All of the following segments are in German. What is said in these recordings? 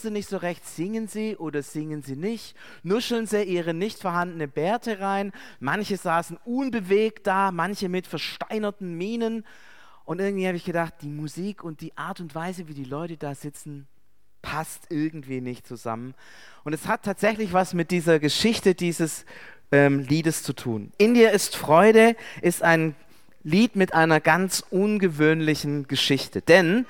wusste nicht so recht, singen sie oder singen sie nicht, nuscheln sie ihre nicht vorhandene Bärte rein, manche saßen unbewegt da, manche mit versteinerten Mienen und irgendwie habe ich gedacht, die Musik und die Art und Weise, wie die Leute da sitzen, passt irgendwie nicht zusammen. Und es hat tatsächlich was mit dieser Geschichte dieses Liedes zu tun. In dir ist Freude ist ein Lied mit einer ganz ungewöhnlichen Geschichte, denn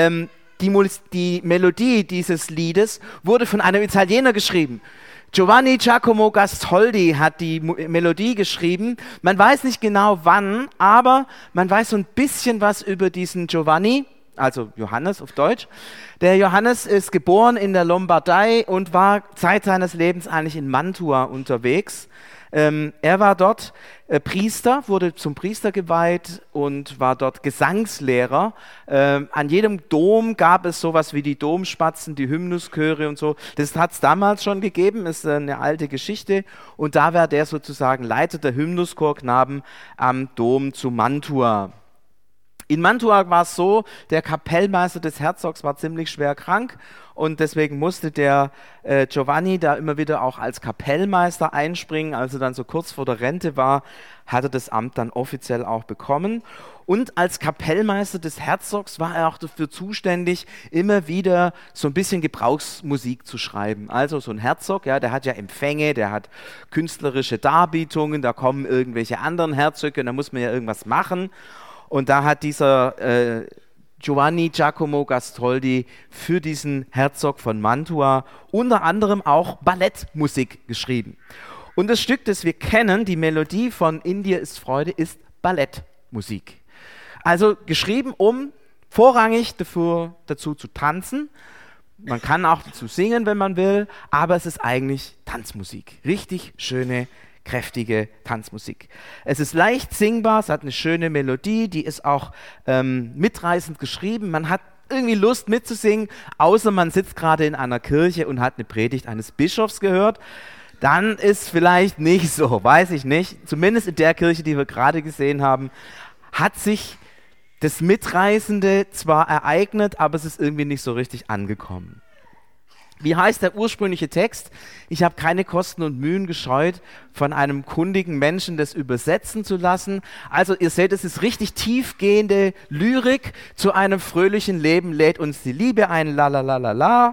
die Melodie dieses Liedes wurde von einem Italiener geschrieben. Giovanni Giacomo Gastoldi hat die Melodie geschrieben. Man weiß nicht genau wann, aber man weiß so ein bisschen was über diesen Giovanni, also Johannes auf Deutsch. Der Johannes ist geboren in der Lombardei und war Zeit seines Lebens eigentlich in Mantua unterwegs. Er war dort Priester, wurde zum Priester geweiht und war dort Gesangslehrer. An jedem Dom gab es sowas wie die Domspatzen, die Hymnuschöre und so. Das hat es damals schon gegeben, ist eine alte Geschichte. Und da war der sozusagen Leiter der Hymnuschorknaben am Dom zu Mantua. In Mantua war es so, der Kapellmeister des Herzogs war ziemlich schwer krank und deswegen musste der Giovanni da immer wieder auch als Kapellmeister einspringen. Als er dann so kurz vor der Rente war, hat er das Amt dann offiziell auch bekommen. Und als Kapellmeister des Herzogs war er auch dafür zuständig, immer wieder so ein bisschen Gebrauchsmusik zu schreiben. Also so ein Herzog, ja, der hat ja Empfänge, der hat künstlerische Darbietungen, da kommen irgendwelche anderen Herzöge und da muss man ja irgendwas machen. Und da hat dieser Giovanni Giacomo Gastoldi für diesen Herzog von Mantua unter anderem auch Ballettmusik geschrieben. Und das Stück, das wir kennen, die Melodie von In dir ist Freude, ist Ballettmusik. Also geschrieben, um vorrangig dazu zu tanzen. Man kann auch dazu singen, wenn man will, aber es ist eigentlich Tanzmusik. Richtig schöne kräftige Tanzmusik. Es ist leicht singbar, es hat eine schöne Melodie, die ist auch mitreißend geschrieben. Man hat irgendwie Lust mitzusingen, außer man sitzt gerade in einer Kirche und hat eine Predigt eines Bischofs gehört. Dann ist vielleicht nicht so, weiß ich nicht. Zumindest in der Kirche, die wir gerade gesehen haben, hat sich das Mitreißende zwar ereignet, aber es ist irgendwie nicht so richtig angekommen. Wie heißt der ursprüngliche Text? Ich habe keine Kosten und Mühen gescheut, von einem kundigen Menschen das übersetzen zu lassen. Also ihr seht, es ist richtig tiefgehende Lyrik. Zu einem fröhlichen Leben lädt uns die Liebe ein, la la la la la.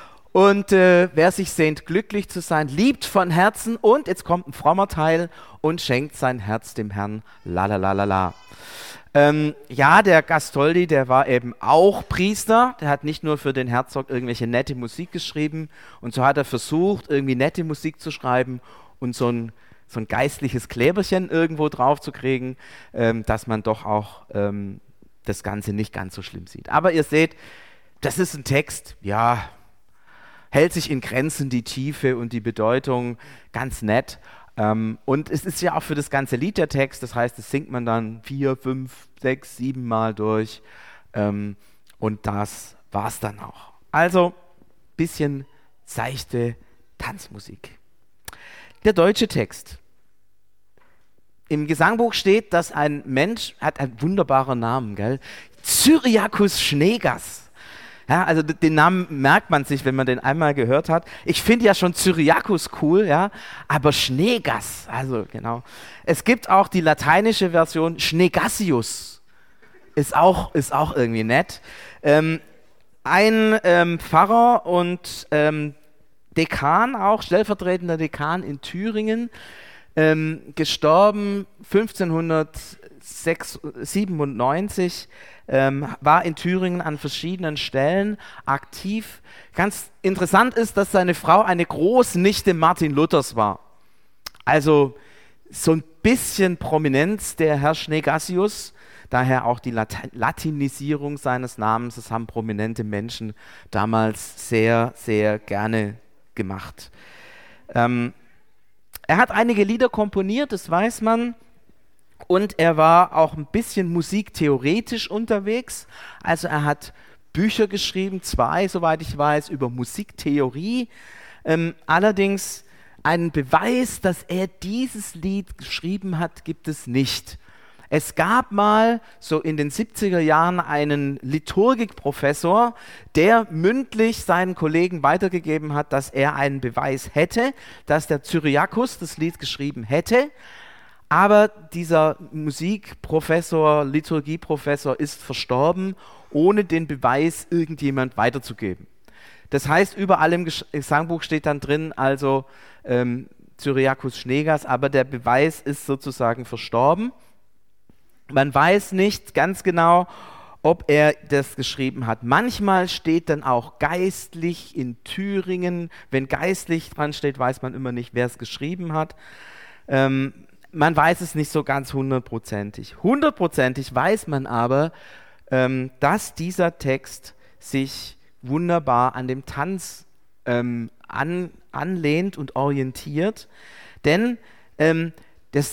Und wer sich sehnt, glücklich zu sein, liebt von Herzen und, jetzt kommt ein frommer Teil, und schenkt sein Herz dem Herrn, la la la la la. Ja, der Gastoldi, der war eben auch Priester, der hat nicht nur für den Herzog irgendwelche nette Musik geschrieben und so hat er versucht, irgendwie nette Musik zu schreiben und so ein geistliches Kleberchen irgendwo drauf zu kriegen, dass man doch auch das Ganze nicht ganz so schlimm sieht. Aber ihr seht, das ist ein Text, ja, hält sich in Grenzen die Tiefe und die Bedeutung, ganz nett. Und es ist ja auch für das ganze Lied der Text, das heißt, das singt man dann 4, 5, 6, 7 Mal durch und das war's dann auch. Also, bisschen seichte Tanzmusik. Der deutsche Text. Im Gesangbuch steht, dass ein Mensch, hat einen wunderbaren Namen, gell? Cyriacus Schneegass. Ja, also den Namen merkt man sich, wenn man den einmal gehört hat. Ich finde ja schon Cyriacus cool, ja, aber Schneegass, also genau. Es gibt auch die lateinische Version Schneegassius, ist auch irgendwie nett. Ein Pfarrer und Dekan auch, stellvertretender Dekan in Thüringen, gestorben 1597, war in Thüringen an verschiedenen Stellen aktiv. Ganz interessant ist, dass seine Frau eine Großnichte Martin Luthers war. Also so ein bisschen Prominenz der Herr Schneegassius, daher auch die Latinisierung seines Namens. Das haben prominente Menschen damals sehr, sehr gerne gemacht. Er hat einige Lieder komponiert, das weiß man. Und er war auch ein bisschen musiktheoretisch unterwegs. Also er hat Bücher geschrieben, 2, soweit ich weiß, über Musiktheorie. Allerdings einen Beweis, dass er dieses Lied geschrieben hat, gibt es nicht. Es gab mal so in den 70er Jahren einen Liturgikprofessor, der mündlich seinen Kollegen weitergegeben hat, dass er einen Beweis hätte, dass der Cyriakus das Lied geschrieben hätte. Aber dieser Musikprofessor, Liturgieprofessor ist verstorben, ohne den Beweis irgendjemand weiterzugeben. Das heißt, überall im Gesangbuch steht dann drin, also Cyriakus Schneegast, aber der Beweis ist sozusagen verstorben. Man weiß nicht ganz genau, ob er das geschrieben hat. Manchmal steht dann auch geistlich in Thüringen. Wenn geistlich dran steht, weiß man immer nicht, wer es geschrieben hat. Man weiß es nicht so ganz hundertprozentig. Hundertprozentig weiß man aber, dass dieser Text sich wunderbar an dem Tanz anlehnt und orientiert. Denn das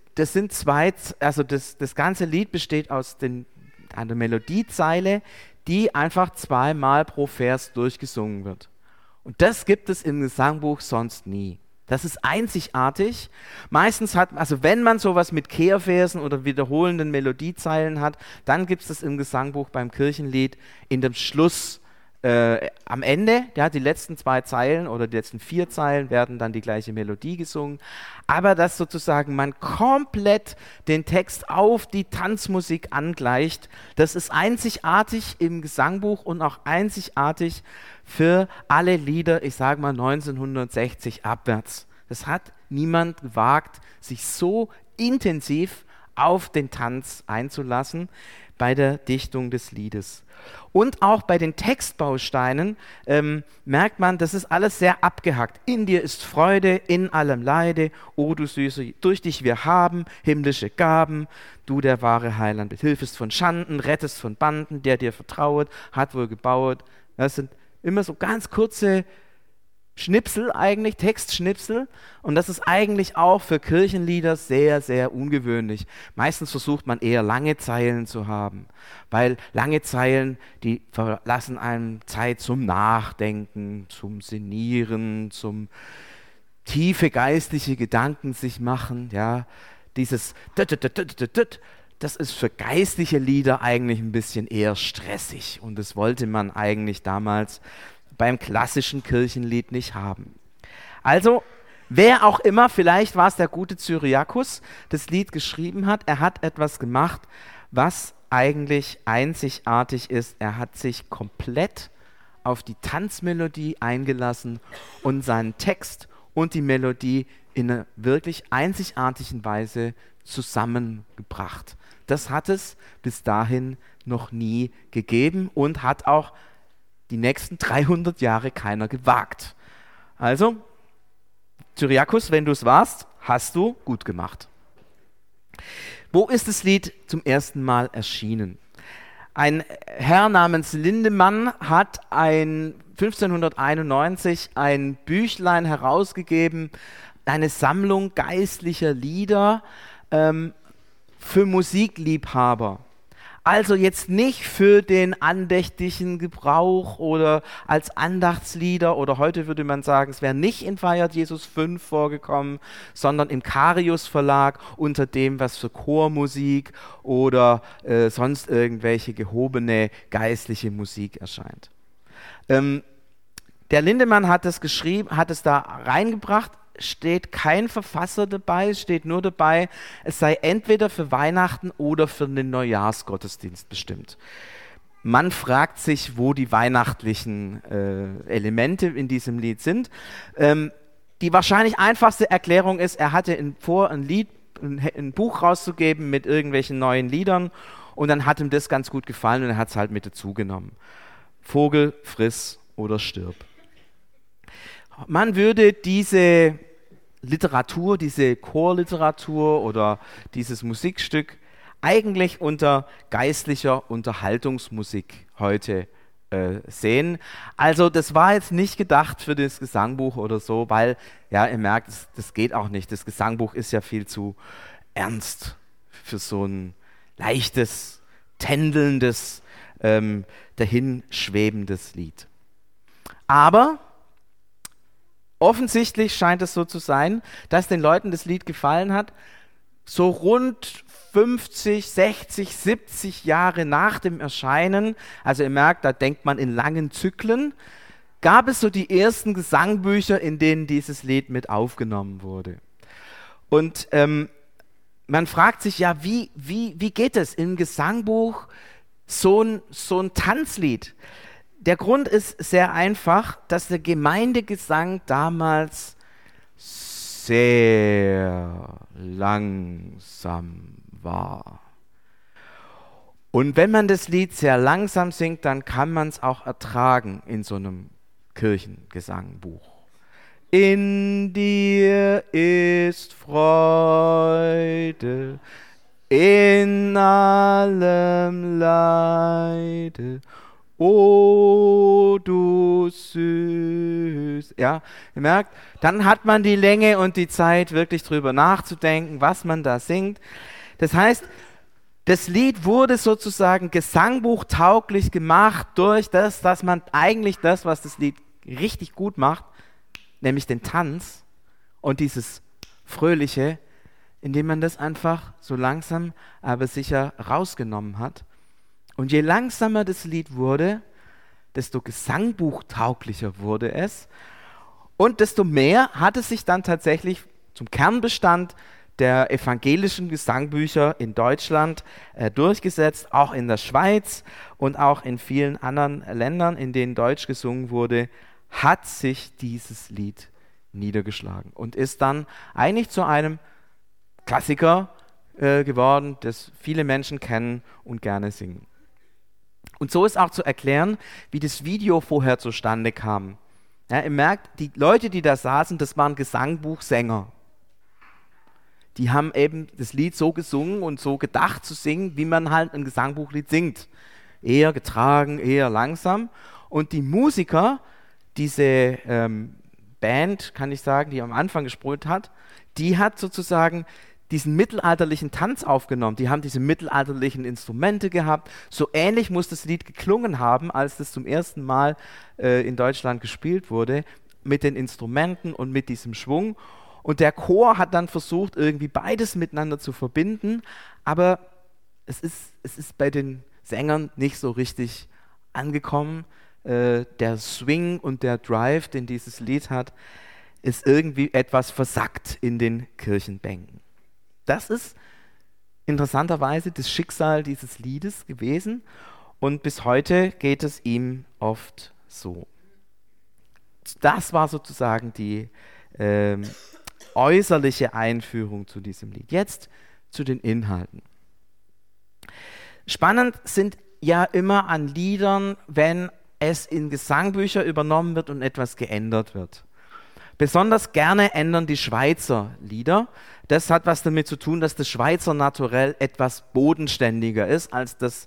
ganze Lied besteht aus einer Melodiezeile, die einfach zweimal pro Vers durchgesungen wird. Und das gibt es im Gesangbuch sonst nie. Das ist einzigartig. Meistens wenn man sowas mit Kehrversen oder wiederholenden Melodiezeilen hat, dann gibt es das im Gesangbuch beim Kirchenlied in dem Schluss. Am Ende, ja, die letzten 2 Zeilen oder die letzten 4 Zeilen werden dann die gleiche Melodie gesungen, aber dass sozusagen man komplett den Text auf die Tanzmusik angleicht, das ist einzigartig im Gesangbuch und auch einzigartig für alle Lieder, ich sage mal 1960 abwärts. Das hat niemand gewagt, sich so intensiv auf den Tanz einzulassen bei der Dichtung des Liedes. Und auch bei den Textbausteinen merkt man, das ist alles sehr abgehackt. In dir ist Freude, in allem Leide, o du Süße, durch dich wir haben himmlische Gaben, du der wahre Heiland, hilfest von Schanden, rettest von Banden, der dir vertrauet, hat wohl gebauet. Das sind immer so ganz kurze Schnipsel eigentlich, Textschnipsel, und das ist eigentlich auch für Kirchenlieder sehr, sehr ungewöhnlich. Meistens versucht man eher lange Zeilen zu haben, weil lange Zeilen, die verlassen einem Zeit zum Nachdenken, zum Sinnieren, zum tiefe geistliche Gedanken sich machen, ja, dieses das ist für geistliche Lieder eigentlich ein bisschen eher stressig und das wollte man eigentlich damals beim klassischen Kirchenlied nicht haben. Also, wer auch immer, vielleicht war es der gute Cyriakus, das Lied geschrieben hat, er hat etwas gemacht, was eigentlich einzigartig ist. Er hat sich komplett auf die Tanzmelodie eingelassen und seinen Text und die Melodie in einer wirklich einzigartigen Weise zusammengebracht. Das hat es bis dahin noch nie gegeben und hat auch die nächsten 300 Jahre keiner gewagt. Also, Cyriakus, wenn du es warst, hast du gut gemacht. Wo ist das Lied zum ersten Mal erschienen? Ein Herr namens Lindemann hat 1591 ein Büchlein herausgegeben, eine Sammlung geistlicher Lieder für Musikliebhaber. Also jetzt nicht für den andächtigen Gebrauch oder als Andachtslieder oder heute würde man sagen, es wäre nicht in Feiert Jesus 5 vorgekommen, sondern im Carius Verlag unter dem, was für Chormusik oder sonst irgendwelche gehobene geistliche Musik erscheint. Der Lindemann hat es geschrieben, hat es da reingebracht, steht kein Verfasser dabei, es steht nur dabei, es sei entweder für Weihnachten oder für den Neujahrsgottesdienst bestimmt. Man fragt sich, wo die weihnachtlichen Elemente in diesem Lied sind. Die wahrscheinlich einfachste Erklärung ist, er hatte vor, ein Buch rauszugeben mit irgendwelchen neuen Liedern und dann hat ihm das ganz gut gefallen und er hat es halt mit dazu genommen. Vogel, friss oder stirb. Man würde diese Literatur, diese Chorliteratur oder dieses Musikstück eigentlich unter geistlicher Unterhaltungsmusik heute sehen. Also das war jetzt nicht gedacht für das Gesangbuch oder so, weil, ja, ihr merkt, das geht auch nicht. Das Gesangbuch ist ja viel zu ernst für so ein leichtes, tändelndes, dahinschwebendes Lied. Aber offensichtlich scheint es so zu sein, dass den Leuten das Lied gefallen hat. so rund 50, 60, 70 Jahre nach dem Erscheinen, also ihr merkt, da denkt man in langen Zyklen, gab es so die ersten Gesangbücher, in denen dieses Lied mit aufgenommen wurde. Und man fragt sich ja, wie geht es im Gesangbuch so ein Tanzlied? Der Grund ist sehr einfach, dass der Gemeindegesang damals sehr langsam war. Und wenn man das Lied sehr langsam singt, dann kann man es auch ertragen in so einem Kirchengesangbuch. In dir ist Freude, in allem Leide, o du süß. Ja, ihr merkt, dann hat man die Länge und die Zeit, wirklich drüber nachzudenken, was man da singt. Das heißt, das Lied wurde sozusagen gesangbuchtauglich gemacht durch das, dass man eigentlich das, was das Lied richtig gut macht, nämlich den Tanz und dieses Fröhliche, indem man das einfach so langsam, aber sicher rausgenommen hat. Und je langsamer das Lied wurde, desto gesangbuchtauglicher wurde es und desto mehr hat es sich dann tatsächlich zum Kernbestand der evangelischen Gesangbücher in Deutschland durchgesetzt, auch in der Schweiz und auch in vielen anderen Ländern, in denen Deutsch gesungen wurde, hat sich dieses Lied niedergeschlagen und ist dann eigentlich zu einem Klassiker geworden, das viele Menschen kennen und gerne singen. Und so ist auch zu erklären, wie das Video vorher zustande kam. Ja, ihr merkt, die Leute, die da saßen, das waren Gesangbuchsänger. Die haben eben das Lied so gesungen und so gedacht zu singen, wie man halt ein Gesangbuchlied singt. Eher getragen, eher langsam. Und die Musiker, diese Band, kann ich sagen, die am Anfang gespielt hat, die hat sozusagen diesen mittelalterlichen Tanz aufgenommen. Die haben diese mittelalterlichen Instrumente gehabt. So ähnlich muss das Lied geklungen haben, als das zum ersten Mal in Deutschland gespielt wurde, mit den Instrumenten und mit diesem Schwung. Und der Chor hat dann versucht, irgendwie beides miteinander zu verbinden, aber es ist bei den Sängern nicht so richtig angekommen. Der Swing und der Drive, den dieses Lied hat, ist irgendwie etwas versackt in den Kirchenbänken. Das ist interessanterweise das Schicksal dieses Liedes gewesen und bis heute geht es ihm oft so. Das war sozusagen die äußerliche Einführung zu diesem Lied. Jetzt zu den Inhalten. Spannend sind ja immer an Liedern, wenn es in Gesangbücher übernommen wird und etwas geändert wird. Besonders gerne ändern die Schweizer Lieder. Das hat was damit zu tun, dass das Schweizer Naturell etwas bodenständiger ist als das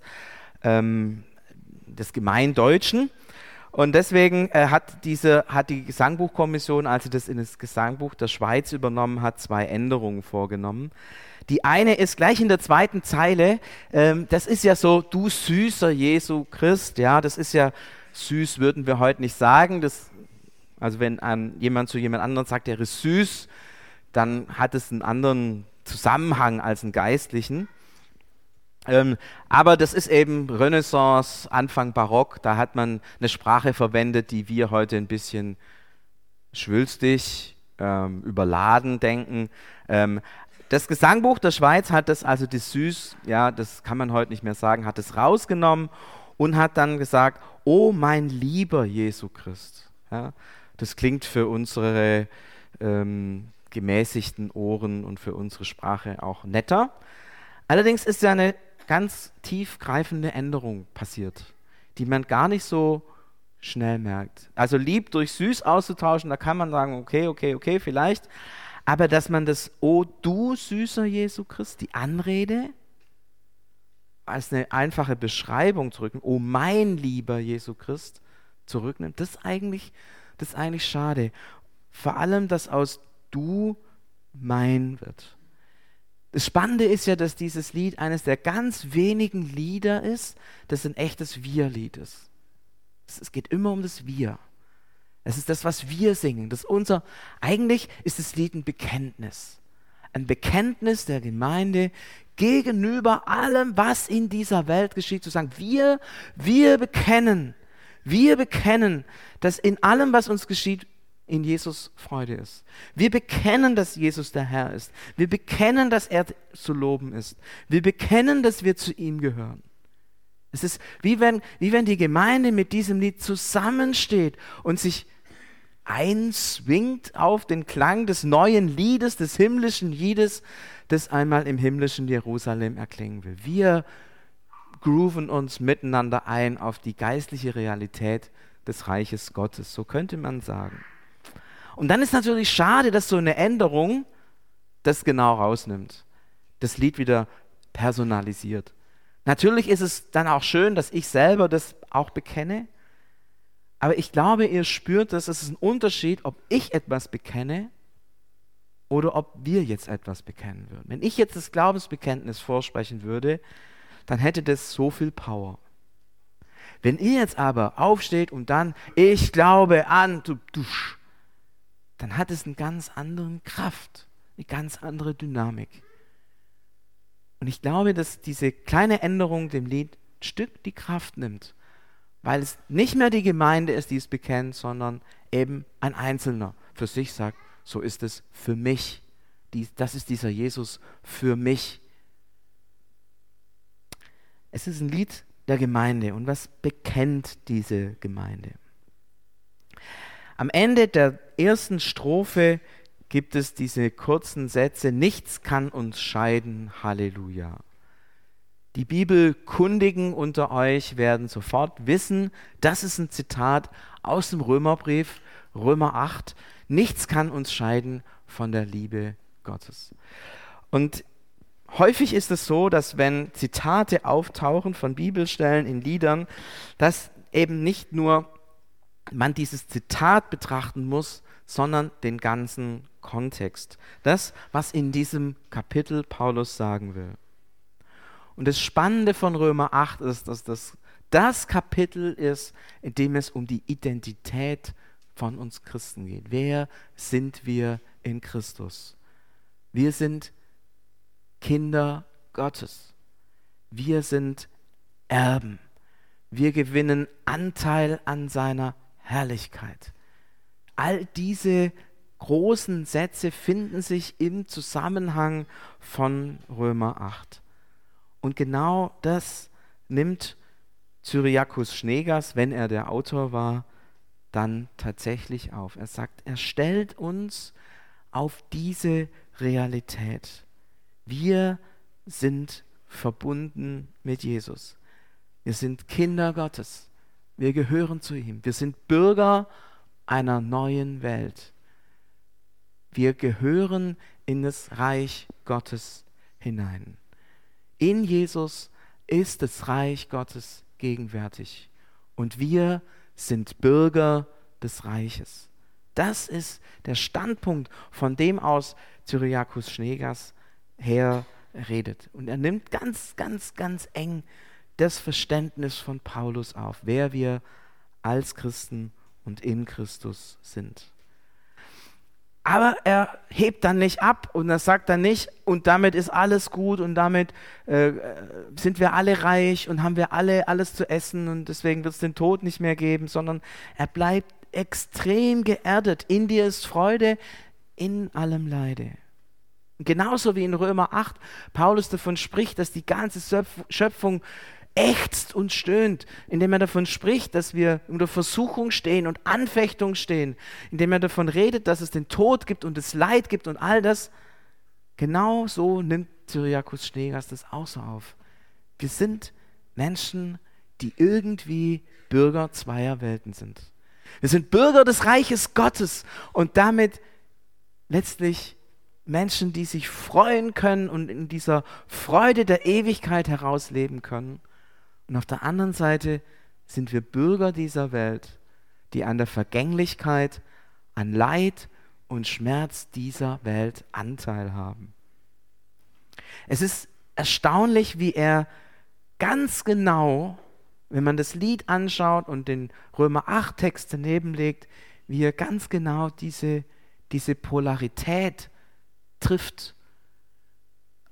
Gemeindeutschen. Und deswegen hat die Gesangbuchkommission, als sie das in das Gesangbuch der Schweiz übernommen hat, 2 Änderungen vorgenommen. Die eine ist gleich in der 2. Zeile, das ist ja so, du süßer Jesu Christ, ja, das ist ja süß, würden wir heute nicht sagen. Also wenn jemand zu jemand anderem sagt, er ist süß, dann hat es einen anderen Zusammenhang als einen geistlichen. Aber das ist eben Renaissance, Anfang Barock, da hat man eine Sprache verwendet, die wir heute ein bisschen schwülstig, überladen denken. Das Gesangbuch der Schweiz hat das, also das Süß, ja, das kann man heute nicht mehr sagen, hat es rausgenommen und hat dann gesagt, oh mein lieber Jesu Christ. Ja, das klingt für unsere gemäßigten Ohren und für unsere Sprache auch netter. Allerdings ist ja eine ganz tiefgreifende Änderung passiert, die man gar nicht so schnell merkt. Also lieb durch süß auszutauschen, da kann man sagen, okay, vielleicht. Aber dass man das, oh du süßer Jesu Christ, die Anrede, als eine einfache Beschreibung zurücknimmt, oh mein lieber Jesu Christ, zurücknimmt, das ist eigentlich schade. Vor allem, dass aus du mein wird. Das Spannende ist ja, dass dieses Lied eines der ganz wenigen Lieder ist, das ein echtes Wir-Lied ist. Es geht immer um das Wir. Es ist das, was wir singen. Eigentlich ist das Lied ein Bekenntnis. ein Bekenntnis der Gemeinde gegenüber allem, was in dieser Welt geschieht, zu sagen, wir bekennen, dass in allem, was uns geschieht, in Jesus Freude ist. Wir bekennen, dass Jesus der Herr ist. Wir bekennen, dass er zu loben ist. Wir bekennen, dass wir zu ihm gehören. Es ist wie wenn die Gemeinde mit diesem Lied zusammensteht und sich einswingt auf den Klang des neuen Liedes, des himmlischen Liedes, das einmal im himmlischen Jerusalem erklingen will. Wir grooven uns miteinander ein auf die geistliche Realität des Reiches Gottes, so könnte man sagen. Und dann ist natürlich schade, dass so eine Änderung das genau rausnimmt, das Lied wieder personalisiert. Natürlich ist es dann auch schön, dass ich selber das auch bekenne, aber ich glaube, ihr spürt, dass es ein Unterschied, ob ich etwas bekenne oder ob wir jetzt etwas bekennen würden. Wenn ich jetzt das Glaubensbekenntnis vorsprechen würde, dann hätte das so viel Power. Wenn ihr jetzt aber aufsteht und dann, ich glaube an, dann hat es eine ganz andere Kraft, eine ganz andere Dynamik. Und ich glaube, dass diese kleine Änderung dem Lied ein Stück die Kraft nimmt, weil es nicht mehr die Gemeinde ist, die es bekennt, sondern eben ein Einzelner für sich sagt, so ist es für mich. Das ist dieser Jesus für mich. Es ist ein Lied der Gemeinde. Und was bekennt diese Gemeinde? Am Ende der ersten Strophe gibt es diese kurzen Sätze, nichts kann uns scheiden, Halleluja. Die Bibelkundigen unter euch werden sofort wissen, das ist ein Zitat aus dem Römerbrief, Römer 8, nichts kann uns scheiden von der Liebe Gottes. Und häufig ist es so, dass wenn Zitate auftauchen von Bibelstellen in Liedern, dass eben nicht nur man dieses Zitat betrachten muss, sondern den ganzen Kontext. Das, was in diesem Kapitel Paulus sagen will. Und das Spannende von Römer 8 ist, dass das Kapitel ist, in dem es um die Identität von uns Christen geht. Wer sind wir in Christus? Wir sind Kinder Gottes. Wir sind Erben. Wir gewinnen Anteil an seiner Herrlichkeit. All diese großen Sätze finden sich im Zusammenhang von Römer 8. Und genau das nimmt Cyriacus Schneegers, wenn er der Autor war, dann tatsächlich auf. Er sagt, er stellt uns auf diese Realität. Wir sind verbunden mit Jesus. Wir sind Kinder Gottes. Wir gehören zu ihm. Wir sind Bürger einer neuen Welt. Wir gehören in das Reich Gottes hinein. In Jesus ist das Reich Gottes gegenwärtig und wir sind Bürger des Reiches. Das ist der Standpunkt, von dem aus Cyriacus Schneegers her redet. Und er nimmt ganz, ganz, ganz eng das Verständnis von Paulus auf, wer wir als Christen und in Christus sind. Aber er hebt dann nicht ab und er sagt dann nicht, und damit ist alles gut und damit sind wir alle reich und haben wir alle alles zu essen und deswegen wird es den Tod nicht mehr geben, sondern er bleibt extrem geerdet. In dir ist Freude, in allem Leide. Und genauso wie in Römer 8 Paulus davon spricht, dass die ganze Schöpfung ächzt und stöhnt, indem er davon spricht, dass wir unter Versuchung stehen und Anfechtung stehen, indem er davon redet, dass es den Tod gibt und das Leid gibt und all das. Genau so nimmt Cyriacus Schneegers das auch so auf. Wir sind Menschen, die irgendwie Bürger zweier Welten sind. Wir sind Bürger des Reiches Gottes und damit letztlich Menschen, die sich freuen können und in dieser Freude der Ewigkeit herausleben können. Und auf der anderen Seite sind wir Bürger dieser Welt, die an der Vergänglichkeit, an Leid und Schmerz dieser Welt Anteil haben. Es ist erstaunlich, wie er ganz genau, wenn man das Lied anschaut und den Römer 8 Text daneben legt, wie er ganz genau diese Polarität trifft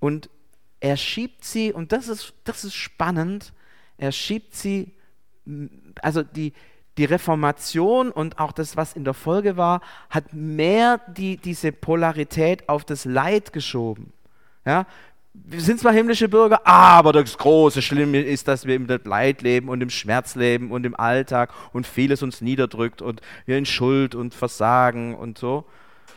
Und er schiebt sie, und das ist spannend, er schiebt sie, also die Reformation und auch das, was in der Folge war, hat mehr diese Polarität auf das Leid geschoben. Ja? Wir sind zwar himmlische Bürger, aber das große Schlimme ist, dass wir im Leid leben und im Schmerz leben und im Alltag und vieles uns niederdrückt und wir in Schuld und Versagen und so.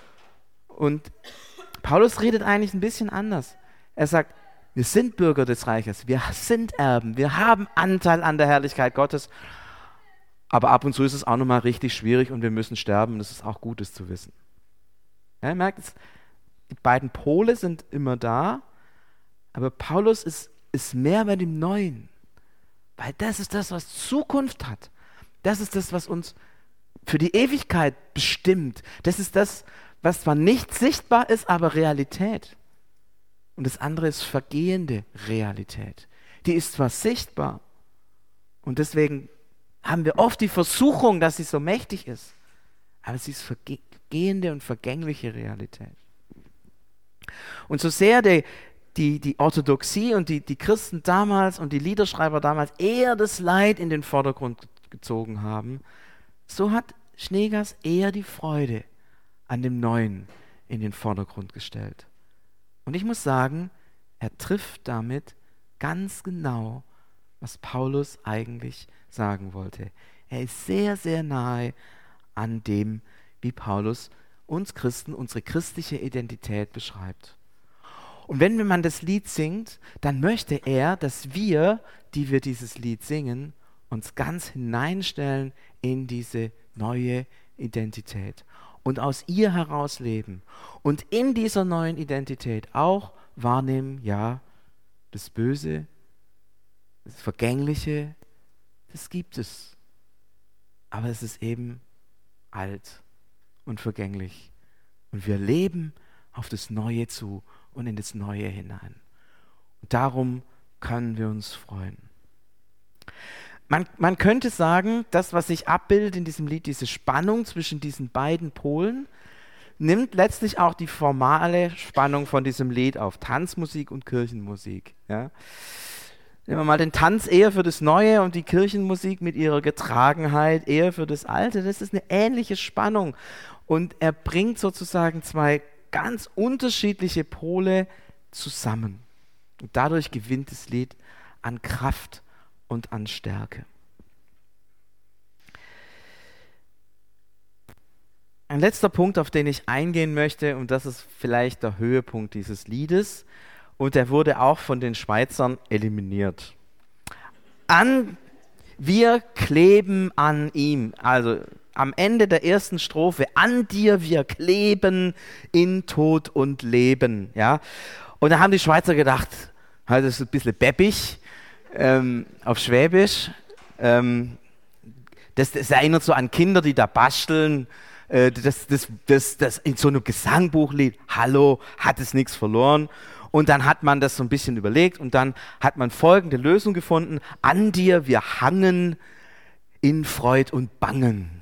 Und Paulus redet eigentlich ein bisschen anders. Er sagt, wir sind Bürger des Reiches, wir sind Erben, wir haben Anteil an der Herrlichkeit Gottes, aber ab und zu ist es auch nochmal richtig schwierig und wir müssen sterben und es ist auch gut, es zu wissen. Ja, ihr merkt, die beiden Pole sind immer da, aber Paulus ist mehr bei dem Neuen, weil das ist das, was Zukunft hat. Das ist das, was uns für die Ewigkeit bestimmt. Das ist das, was zwar nicht sichtbar ist, aber Realität. Und das andere ist vergehende Realität. Die ist zwar sichtbar und deswegen haben wir oft die Versuchung, dass sie so mächtig ist, aber sie ist vergehende und vergängliche Realität. Und so sehr die Orthodoxie und die Christen damals und die Liederschreiber damals eher das Leid in den Vordergrund gezogen haben, so hat Schneegast eher die Freude an dem Neuen in den Vordergrund gestellt. Und ich muss sagen, er trifft damit ganz genau, was Paulus eigentlich sagen wollte. Er ist sehr, sehr nahe an dem, wie Paulus uns Christen, unsere christliche Identität beschreibt. Und wenn man das Lied singt, dann möchte er, dass wir, die wir dieses Lied singen, uns ganz hineinstellen in diese neue Identität und aus ihr heraus leben und in dieser neuen Identität auch wahrnehmen, ja, das Böse, das Vergängliche, das gibt es. Aber es ist eben alt und vergänglich. Und wir leben auf das Neue zu und in das Neue hinein. Und darum können wir uns freuen. Man könnte sagen, das, was sich abbildet in diesem Lied, diese Spannung zwischen diesen beiden Polen, nimmt letztlich auch die formale Spannung von diesem Lied auf. Tanzmusik und Kirchenmusik. Ja. Nehmen wir mal den Tanz eher für das Neue und die Kirchenmusik mit ihrer Getragenheit eher für das Alte. Das ist eine ähnliche Spannung. Und er bringt sozusagen zwei ganz unterschiedliche Pole zusammen. Und dadurch gewinnt das Lied an Kraft und an Stärke. Ein letzter Punkt, auf den ich eingehen möchte, und das ist vielleicht der Höhepunkt dieses Liedes, und der wurde auch von den Schweizern eliminiert. Wir kleben an ihm, also am Ende der ersten Strophe, an dir wir kleben in Tod und Leben. Ja? Und da haben die Schweizer gedacht, das ist ein bisschen beppig, auf Schwäbisch. Das erinnert so an Kinder, die da basteln. Das in so einem Gesangbuchlied, hallo, hat es nichts verloren. Und dann hat man das so ein bisschen überlegt und dann hat man folgende Lösung gefunden. An dir wir hangen in Freud und Bangen.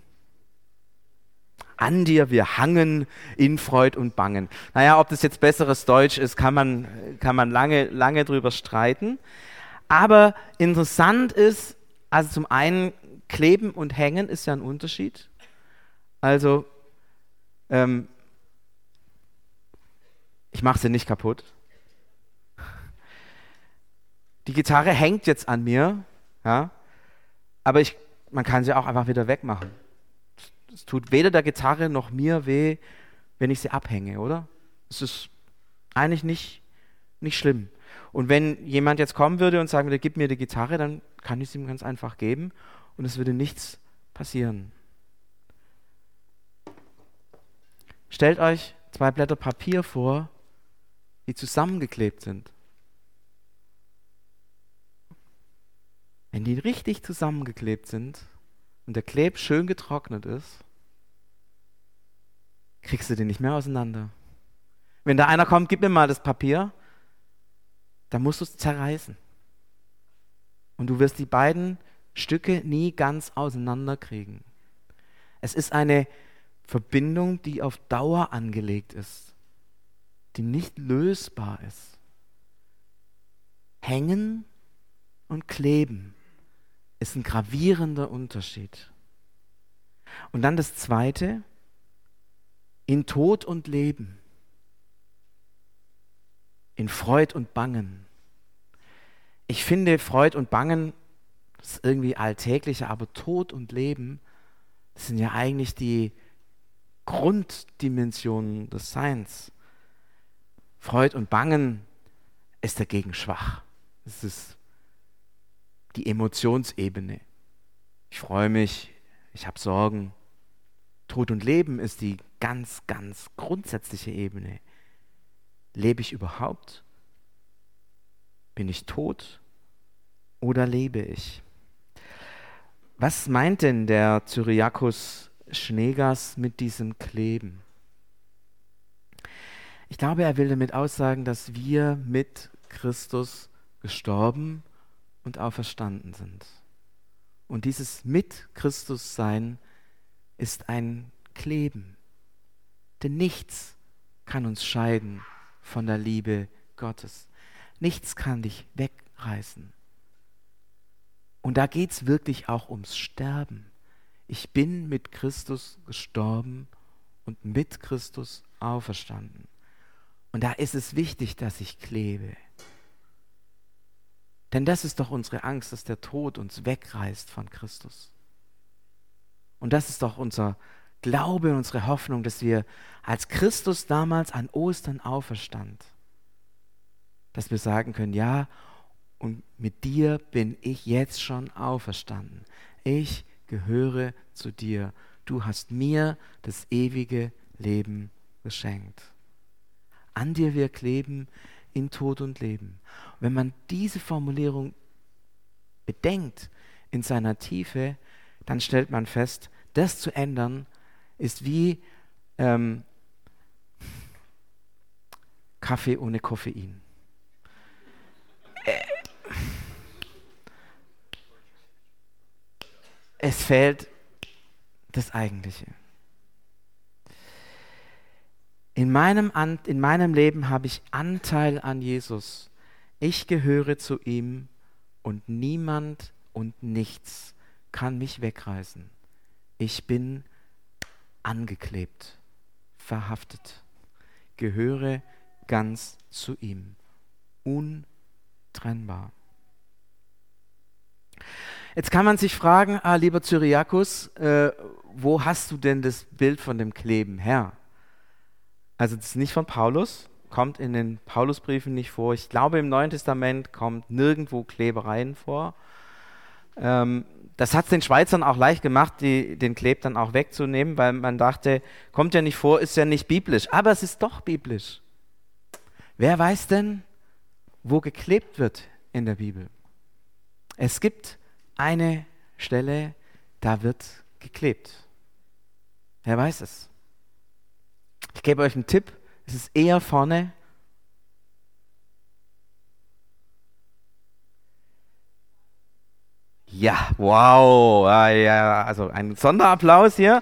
An dir wir hangen in Freud und Bangen. Naja, ob das jetzt besseres Deutsch ist, kann man lange drüber streiten. Aber interessant ist, also zum einen, kleben und hängen ist ja ein Unterschied. Also, ich mache sie nicht kaputt. Die Gitarre hängt jetzt an mir, ja, aber man kann sie auch einfach wieder wegmachen. Es tut weder der Gitarre noch mir weh, wenn ich sie abhänge, oder? Es ist eigentlich nicht schlimm. Und wenn jemand jetzt kommen würde und sagen würde, gib mir die Gitarre, dann kann ich sie ihm ganz einfach geben und es würde nichts passieren. Stellt euch 2 Blätter Papier vor, die zusammengeklebt sind. Wenn die richtig zusammengeklebt sind und der Kleb schön getrocknet ist, kriegst du den nicht mehr auseinander. Wenn da einer kommt, gib mir mal das Papier, dann musst du es zerreißen. Und du wirst die beiden Stücke nie ganz auseinander kriegen. Es ist eine Verbindung, die auf Dauer angelegt ist, die nicht lösbar ist. Hängen und kleben ist ein gravierender Unterschied. Und dann das Zweite, in Tod und Leben, in Freud und Bangen. Ich finde, Freud und Bangen ist irgendwie alltäglicher, aber Tod und Leben, das sind ja eigentlich die Grunddimensionen des Seins. Freud und Bangen ist dagegen schwach. Es ist die Emotionsebene. Ich freue mich, ich habe Sorgen. Tod und Leben ist die ganz, ganz grundsätzliche Ebene. Lebe ich überhaupt? Bin ich tot oder lebe ich? Was meint denn der Cyriakus Schneegers mit diesem Kleben? Ich glaube, er will damit aussagen, dass wir mit Christus gestorben und auferstanden sind. Und dieses mit Christus sein ist ein Kleben. Denn nichts kann uns scheiden von der Liebe Gottes. Nichts kann dich wegreißen. Und da geht es wirklich auch ums Sterben. Ich bin mit Christus gestorben und mit Christus auferstanden. Und da ist es wichtig, dass ich klebe. Denn das ist doch unsere Angst, dass der Tod uns wegreißt von Christus. Und das ist doch unser Glaube, unsere Hoffnung, dass wir, als Christus damals an Ostern auferstand, dass wir sagen können, ja, und mit dir bin ich jetzt schon auferstanden. Ich gehöre zu dir. Du hast mir das ewige Leben geschenkt. An dir wir kleben in Tod und Leben. Und wenn man diese Formulierung bedenkt in seiner Tiefe, dann stellt man fest, das zu ändern ist wie Kaffee ohne Koffein. Es fehlt das Eigentliche. In meinem Leben habe ich Anteil an Jesus. Ich gehöre zu ihm und niemand und nichts kann mich wegreißen. Ich bin angeklebt, verhaftet, gehöre ganz zu ihm, untrennbar. Jetzt kann man sich fragen, lieber Cyriakus, wo hast du denn das Bild von dem Kleben her? Also das ist nicht von Paulus, kommt in den Paulusbriefen nicht vor. Ich glaube, im Neuen Testament kommt nirgendwo Klebereien vor. Das hat es den Schweizern auch leicht gemacht, den Kleb dann auch wegzunehmen, weil man dachte, kommt ja nicht vor, ist ja nicht biblisch. Aber es ist doch biblisch. Wer weiß denn, wo geklebt wird in der Bibel? Es gibt eine Stelle, da wird geklebt. Wer weiß es? Ich gebe euch einen Tipp, es ist eher vorne. Ja, wow, ja, also ein Sonderapplaus hier.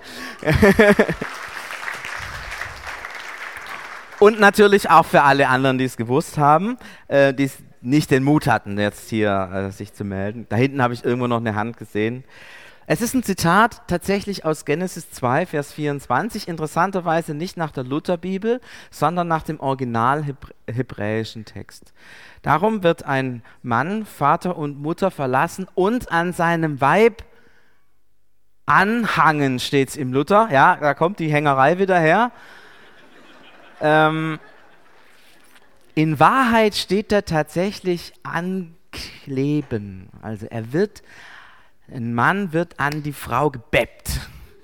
Und natürlich auch für alle anderen, die es gewusst haben, die nicht den Mut hatten, jetzt hier sich zu melden. Da hinten habe ich irgendwo noch eine Hand gesehen. Es ist ein Zitat tatsächlich aus Genesis 2, Vers 24, interessanterweise nicht nach der Lutherbibel, sondern nach dem original hebräischen Text. Darum wird ein Mann Vater und Mutter verlassen und an seinem Weib anhangen, steht es im Luther. Ja, da kommt die Hängerei wieder her. In Wahrheit steht da tatsächlich ankleben. Also ein Mann wird an die Frau gebeppt.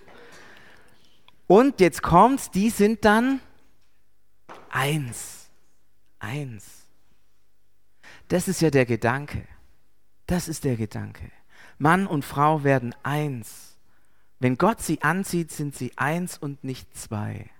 Und jetzt kommt's, die sind dann eins. Eins. Das ist ja der Gedanke. Das ist der Gedanke. Mann und Frau werden eins. Wenn Gott sie anzieht, sind sie eins und nicht zwei.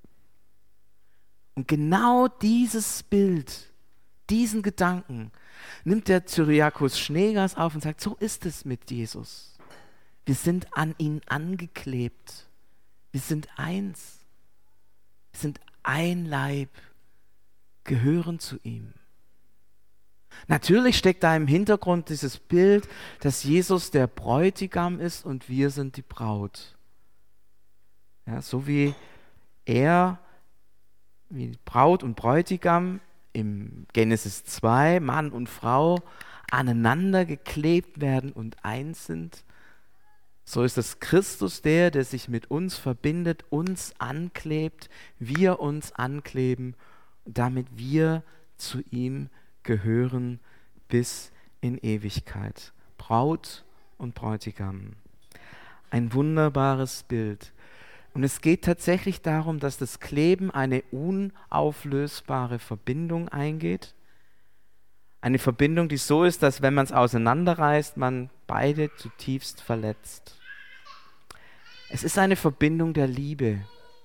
Und genau dieses Bild, diesen Gedanken, nimmt der Cyriakus Schneegers auf und sagt, so ist es mit Jesus. Wir sind an ihn angeklebt. Wir sind eins. Wir sind ein Leib, gehören zu ihm. Natürlich steckt da im Hintergrund dieses Bild, dass Jesus der Bräutigam ist und wir sind die Braut. Ja, so er, wie Braut und Bräutigam im Genesis 2, Mann und Frau, aneinander geklebt werden und eins sind, so ist es Christus der sich mit uns verbindet, uns anklebt, wir uns ankleben, damit wir zu ihm gehören bis in Ewigkeit. Braut und Bräutigam. Ein wunderbares Bild. Und es geht tatsächlich darum, dass das Kleben eine unauflösbare Verbindung eingeht. Eine Verbindung, die so ist, dass wenn man es auseinanderreißt, man beide zutiefst verletzt. Es ist eine Verbindung der Liebe.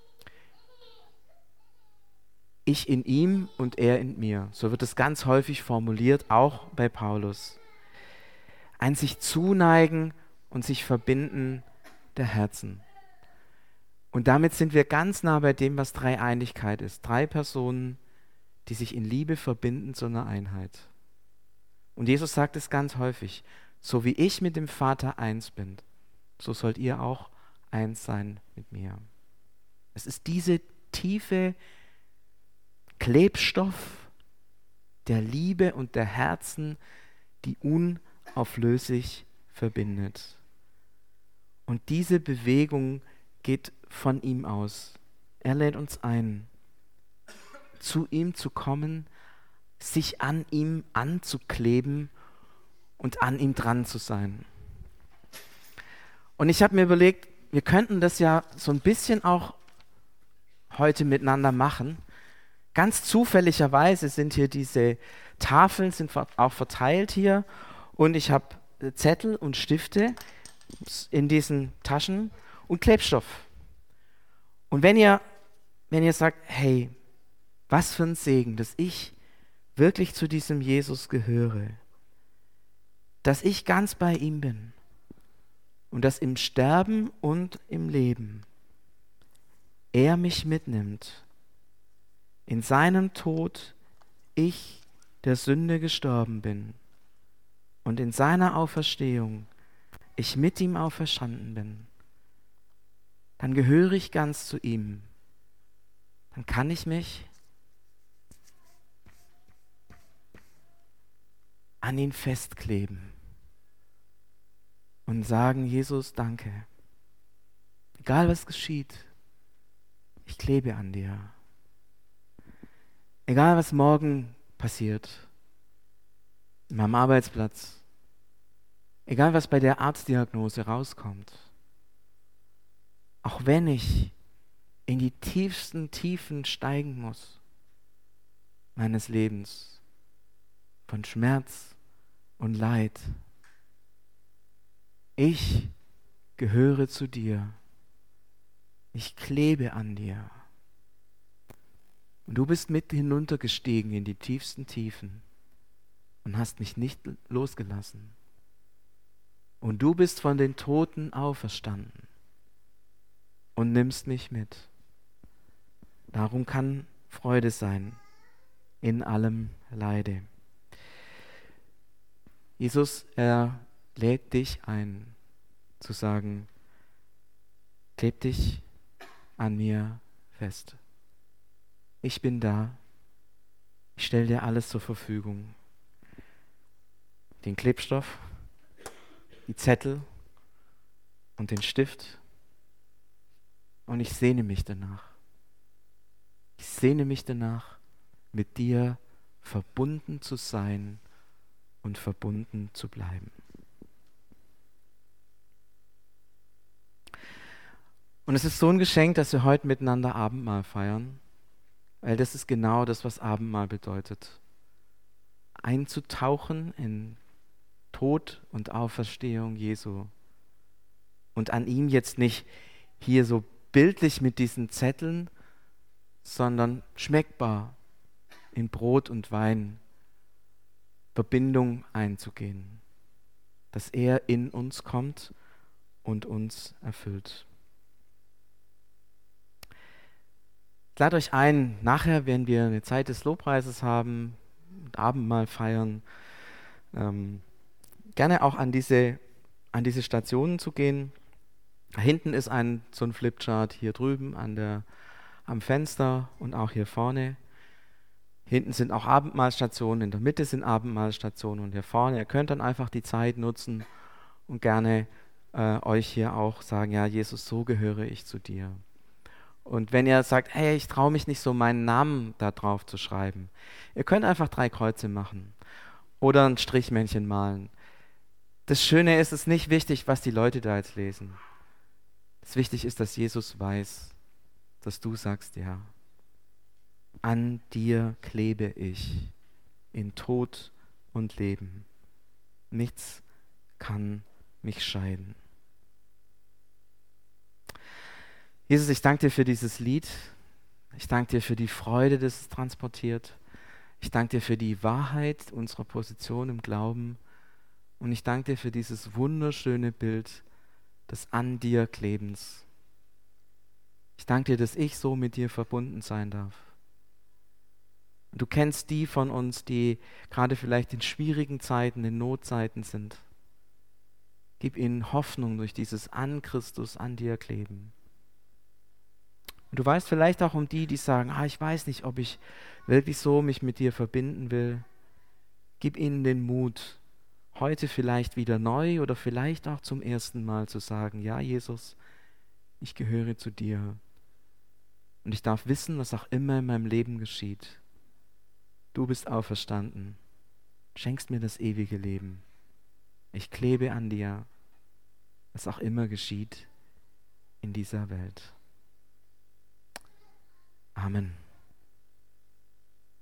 Ich in ihm und er in mir. So wird es ganz häufig formuliert, auch bei Paulus. Ein sich zuneigen und sich verbinden der Herzen. Und damit sind wir ganz nah bei dem, was Dreieinigkeit ist. 3 Personen, die sich in Liebe verbinden zu einer Einheit. Und Jesus sagt es ganz häufig, so wie ich mit dem Vater eins bin, so sollt ihr auch eins sein mit mir. Es ist diese tiefe Klebstoff der Liebe und der Herzen, die unauflöslich verbindet. Und diese Bewegung geht von ihm aus. Er lädt uns ein, zu ihm zu kommen, sich an ihm anzukleben und an ihm dran zu sein. Und ich habe mir überlegt, wir könnten das ja so ein bisschen auch heute miteinander machen. Ganz zufälligerweise sind hier diese Tafeln, sind auch verteilt hier und ich habe Zettel und Stifte in diesen Taschen und Klebstoff. Und wenn ihr sagt, hey, was für ein Segen, dass ich wirklich zu diesem Jesus gehöre, dass ich ganz bei ihm bin und dass im Sterben und im Leben er mich mitnimmt, in seinem Tod ich der Sünde gestorben bin und in seiner Auferstehung ich mit ihm auferstanden bin, dann gehöre ich ganz zu ihm. Dann kann ich mich an ihn festkleben und sagen, Jesus, danke. Egal was geschieht, ich klebe an dir. Egal was morgen passiert, in meinem Arbeitsplatz, egal was bei der Arztdiagnose rauskommt, auch wenn ich in die tiefsten Tiefen steigen muss meines Lebens, von Schmerz und Leid, ich gehöre zu dir. Ich klebe an dir. Und du bist mit hinuntergestiegen in die tiefsten Tiefen und hast mich nicht losgelassen. Und du bist von den Toten auferstanden und nimmst mich mit. Darum kann Freude sein in allem Leide. Jesus, er lädt dich ein, zu sagen, kleb dich an mir fest. Ich bin da. Ich stelle dir alles zur Verfügung. Den Klebstoff, die Zettel und den Stift. Und ich sehne mich danach. Ich sehne mich danach, mit dir verbunden zu sein und verbunden zu bleiben. Und es ist so ein Geschenk, dass wir heute miteinander Abendmahl feiern, weil das ist genau das, was Abendmahl bedeutet. Einzutauchen in Tod und Auferstehung Jesu und an ihm jetzt nicht hier so bildlich mit diesen Zetteln, sondern schmeckbar in Brot und Wein Verbindung einzugehen, dass er in uns kommt und uns erfüllt. Ich lade euch ein, nachher, wenn wir eine Zeit des Lobpreises haben, Abendmahl feiern. Gerne auch an diese Stationen zu gehen. Da hinten ist so ein Flipchart, hier drüben am Fenster und auch hier vorne. Hinten sind auch Abendmahlstationen, in der Mitte sind Abendmahlstationen und hier vorne. Ihr könnt dann einfach die Zeit nutzen und gerne euch hier auch sagen, ja Jesus, so gehöre ich zu dir. Und wenn ihr sagt, hey, ich traue mich nicht so, meinen Namen da drauf zu schreiben, ihr könnt einfach 3 Kreuze machen oder ein Strichmännchen malen. Das Schöne ist, es ist nicht wichtig, was die Leute da jetzt lesen. Das wichtig ist, dass Jesus weiß, dass du sagst, ja, an dir klebe ich in Tod und Leben. Nichts kann mich scheiden. Jesus, ich danke dir für dieses Lied. Ich danke dir für die Freude, das es transportiert. Ich danke dir für die Wahrheit unserer Position im Glauben. Und ich danke dir für dieses wunderschöne Bild des An dir Klebens. Ich danke dir, dass ich so mit dir verbunden sein darf. Du kennst die von uns, die gerade vielleicht in schwierigen Zeiten, in Notzeiten sind. Gib ihnen Hoffnung durch dieses An Christus, an dir kleben. Und du weißt vielleicht auch um die sagen, ich weiß nicht, ob ich wirklich so mich mit dir verbinden will. Gib ihnen den Mut, heute vielleicht wieder neu oder vielleicht auch zum ersten Mal zu sagen, ja Jesus, ich gehöre zu dir. Und ich darf wissen, was auch immer in meinem Leben geschieht. Du bist auferstanden, schenkst mir das ewige Leben. Ich klebe an dir, was auch immer geschieht in dieser Welt. Amen.